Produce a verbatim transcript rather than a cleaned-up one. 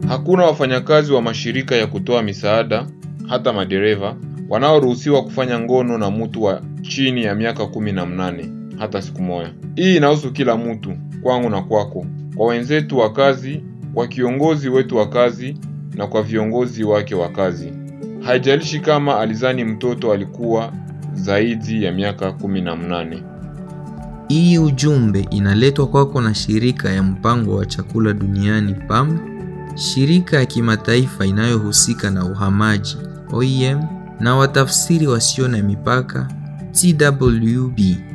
Hakuna wafanyakazi wa mashirika ya kutoa misaada, hata madereva, wanaoruhusiwa kufanya ngono na mtu wa chini ya miaka kumi na mnane hata siku moja. Hii inahusu kila mtu, kwangu na kwako, kwa wenzetu wa kazi, kwa kiongozi wetu wa kazi na kwa viongozi wake wa kazi. Haijalishi kama alizani mtoto alikuwa zaidi ya miaka kumi na mnane. Hii ujumbe inaletwa kwako na shirika ya mpango wa chakula duniani P A M, shirika ya kimataifa inayohusika na uhamaji O I M, na watafsiri wasio na mipaka T W B.